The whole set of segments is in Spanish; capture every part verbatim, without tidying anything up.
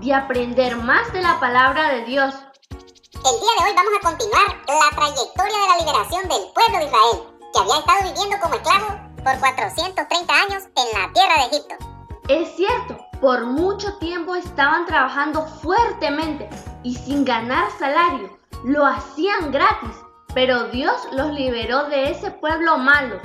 de aprender más de la palabra de Dios. El día de hoy vamos a continuar la trayectoria de la liberación del pueblo de Israel, que había estado viviendo como esclavo por cuatrocientos treinta años en la tierra de Egipto. Es cierto, por mucho tiempo estaban trabajando fuertemente y sin ganar salario. Lo hacían gratis, pero Dios los liberó de ese pueblo malo.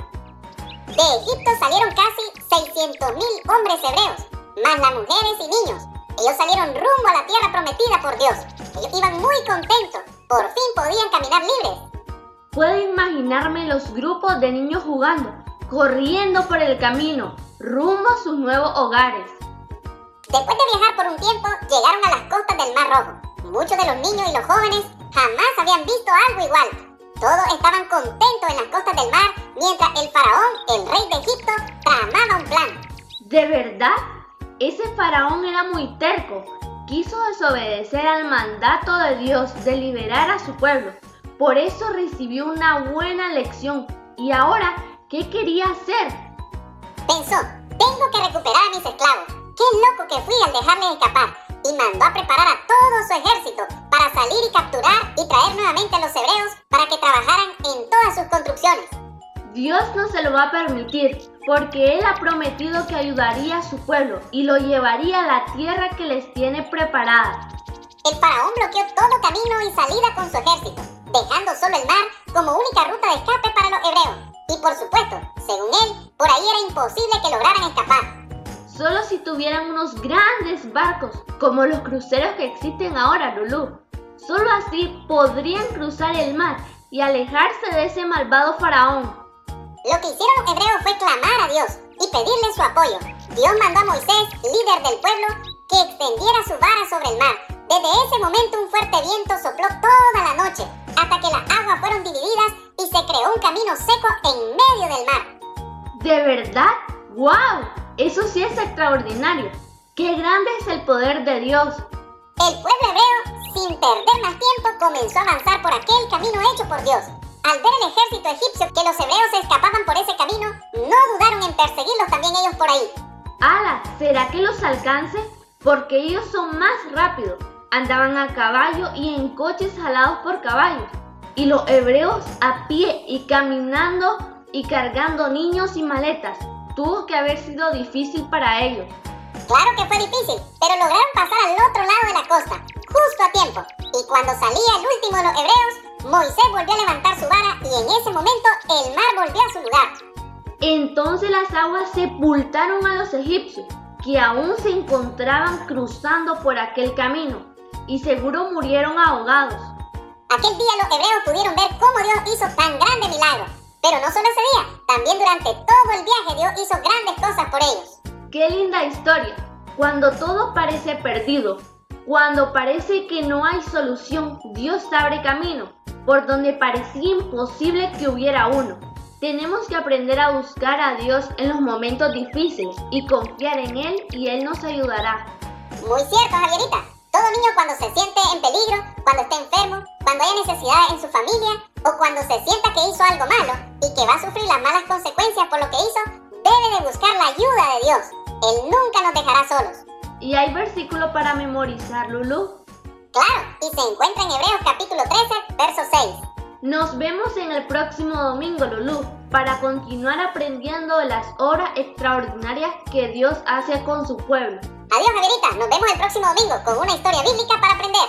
De Egipto salieron casi seiscientos mil hombres hebreos, más las mujeres y niños. Ellos salieron rumbo a la tierra prometida por Dios. Ellos iban muy contentos, por fin podían caminar libres. Puedo imaginarme los grupos de niños jugando, corriendo por el camino, rumbo a sus nuevos hogares. Después de viajar por un tiempo, llegaron a las costas del Mar Rojo. Muchos de los niños y los jóvenes jamás habían visto algo igual. Todos estaban contentos en las costas del mar, mientras el faraón, el rey de Egipto, tramaba un plan. ¿De verdad? Ese faraón era muy terco. Quiso desobedecer al mandato de Dios de liberar a su pueblo. Por eso recibió una buena lección. ¿Y ahora qué quería hacer? Pensó, tengo que recuperar a mis esclavos. Qué loco que fui al dejarles escapar. Y mandó a preparar a todo su ejército para salir y capturar y traer nuevamente a los hebreos para que trabajaran en todas sus construcciones. Dios no se lo va a permitir, porque Él ha prometido que ayudaría a su pueblo y lo llevaría a la tierra que les tiene preparada. El faraón bloqueó todo camino y salida con su ejército, dejando solo el mar como única ruta de escape para los hebreos. Y por supuesto, según él, por ahí era imposible que lograran escapar. Solo si tuvieran unos grandes barcos, como los cruceros que existen ahora, Lulú. Solo así podrían cruzar el mar y alejarse de ese malvado faraón. Lo que hicieron los hebreos fue clamar a Dios y pedirle su apoyo. Dios mandó a Moisés, líder del pueblo, que extendiera su vara sobre el mar. Desde ese momento un fuerte viento sopló toda la noche, hasta que las aguas fueron divididas y se creó un camino seco en medio del mar. ¿De verdad? ¡Wow! Eso sí es extraordinario. ¡Qué grande es el poder de Dios! El pueblo hebreo, sin perder más tiempo, comenzó a avanzar por aquel camino hecho por Dios. Al ver el ejército egipcio que los hebreos escapaban por ese camino, no dudaron en perseguirlos también ellos por ahí. ¡Hala! ¿Será que los alcance? Porque ellos son más rápidos. Andaban a caballo y en coches jalados por caballos. Y los hebreos a pie y caminando y cargando niños y maletas. Tuvo que haber sido difícil para ellos. Claro que fue difícil, pero lograron pasar al otro lado de la costa, justo a tiempo. Y cuando salía el último de los hebreos, Moisés volvió a levantar su vara y en ese momento el mar volvió a su lugar. Entonces las aguas sepultaron a los egipcios, que aún se encontraban cruzando por aquel camino, y seguro murieron ahogados. Aquel día los hebreos pudieron ver cómo Dios hizo tan grande milagro. Pero no solo ese día, también durante todo el viaje Dios hizo grandes cosas por ellos. ¡Qué linda historia! Cuando todo parece perdido, cuando parece que no hay solución, Dios abre camino, por donde parecía imposible que hubiera uno. Tenemos que aprender a buscar a Dios en los momentos difíciles y confiar en Él y Él nos ayudará. Muy cierto, Javierita. Todo niño cuando se siente en peligro, cuando esté enfermo, cuando haya necesidad en su familia o cuando se sienta que hizo algo malo y que va a sufrir las malas consecuencias por lo que hizo, debe de buscar la ayuda de Dios. Él nunca nos dejará solos. ¿Y hay versículo para memorizar, Lulú? Claro, y se encuentra en Hebreos capítulo trece, verso seis. Nos vemos en el próximo domingo, Lulú, para continuar aprendiendo de las obras extraordinarias que Dios hace con su pueblo. Adiós, Javierita. Nos vemos el próximo domingo con una historia bíblica para aprender.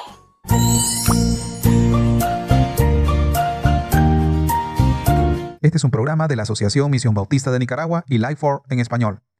Este es un programa de la Asociación Misión Bautista de Nicaragua y Life for en español.